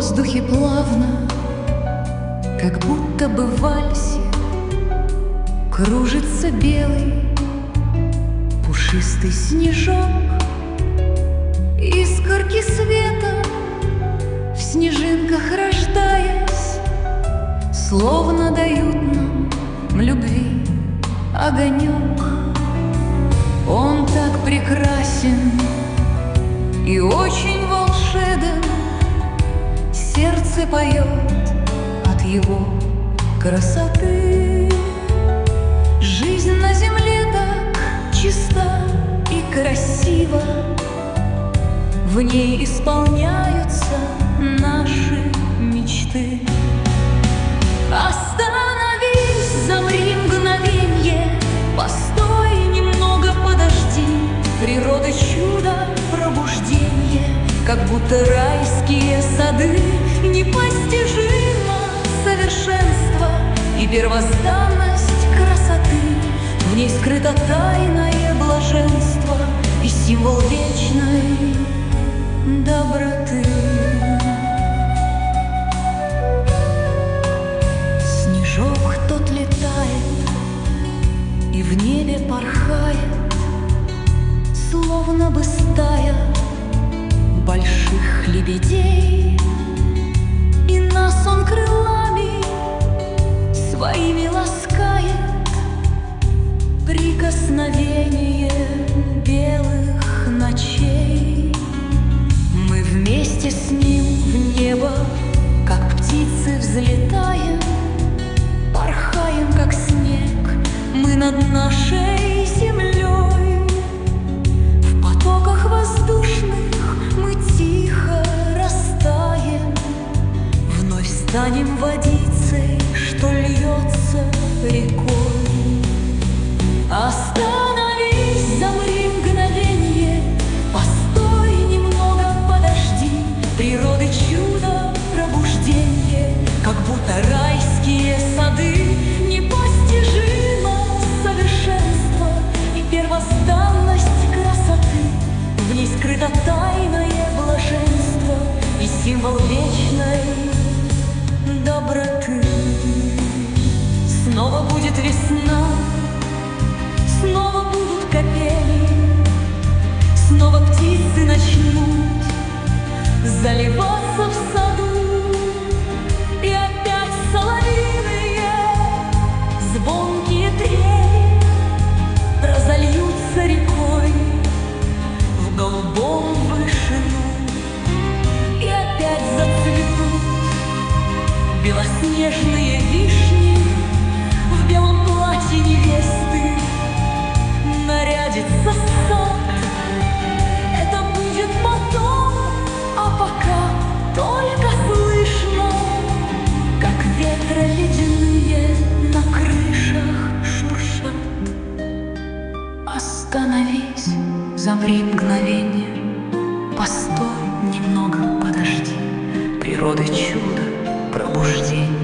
воздухе плавно, как будто бы в вальсе, кружится белый пушистый снежок. Искорки света в снежинках рождаясь, словно дают нам любви огонек. Он так прекрасен и очень волшебен, сердце поет от его красоты. Жизнь на земле так чиста и красива, в ней исполняются наши мечты. Остановись, замри мгновенье, постой, немного подожди. Природа чудо, пробуждение, как будто райские сады. Непостижимо совершенство и первозданность красоты. В ней скрыто тайное блаженство и символ вечной доброты. Снежок тот летает и в небе порхает, словно бы стая больших лебедей. И нас он крылами своими ласкает, прикосновение белых ночей. Мы вместе с ним в небо, как птицы, взлетаем, порхаем, как снег, мы над нашей землей. В потоках воздушных мы тихо растаем, вновь станем водицей, что льется рекой. Остановись, замри мгновенье, постой, немного подожди. Природы чудо, пробуждение, как будто райские сады. Непостижимо совершенство и первозданность красоты. В ней скрыто тайное блаженство и символ вечной доброты. Снова будет весна, снова будут капели, снова птицы начнут заливаться в саду, и опять соловьиные звонкие трели разольются рекой в голубом вышину, и опять зацветут белоснежные вишни. В белом платье невесты нарядится сад. Это будет потом, а пока только слышно, как ветры ледяные на крышах шуршат. Остановись, замри мгновенье, постой, немного подожди. Природы чудо, пробуждение,